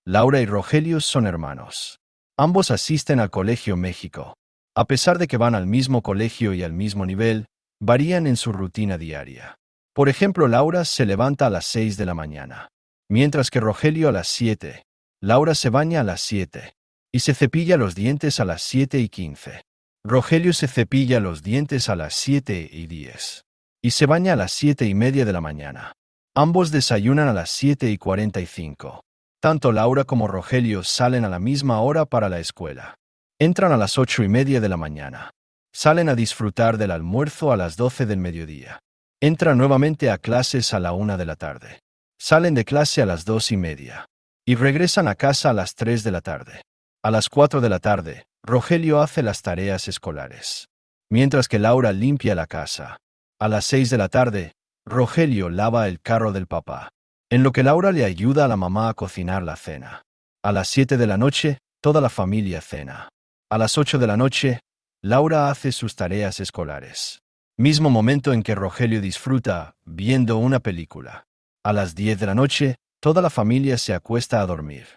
Laura y Rogelio son hermanos. Ambos asisten al Colegio México. A pesar de que van al mismo colegio y al mismo nivel, varían en su rutina diaria. Por ejemplo, Laura se levanta a las 6 de la mañana, mientras que Rogelio a las 7. Laura se baña a las 7 y se cepilla los dientes a las 7:15. Rogelio se cepilla los dientes a las 7:10 y se baña a las 7:30 de la mañana. Ambos desayunan a las 7:45. Tanto Laura como Rogelio salen a la misma hora para la escuela. Entran a las 8:30 de la mañana. Salen a disfrutar del almuerzo a las 12 del mediodía. Entran nuevamente a clases a la 1 de la tarde. Salen de clase a las 2:30. Y regresan a casa a las 3 de la tarde. A las 4 de la tarde, Rogelio hace las tareas escolares, mientras que Laura limpia la casa. A las 6 de la tarde, Rogelio lava el carro del papá, en lo que Laura le ayuda a la mamá a cocinar la cena. A las 7 de la noche, toda la familia cena. A las 8 de la noche, Laura hace sus tareas escolares, mismo momento en que Rogelio disfruta viendo una película. A las 10 de la noche, toda la familia se acuesta a dormir.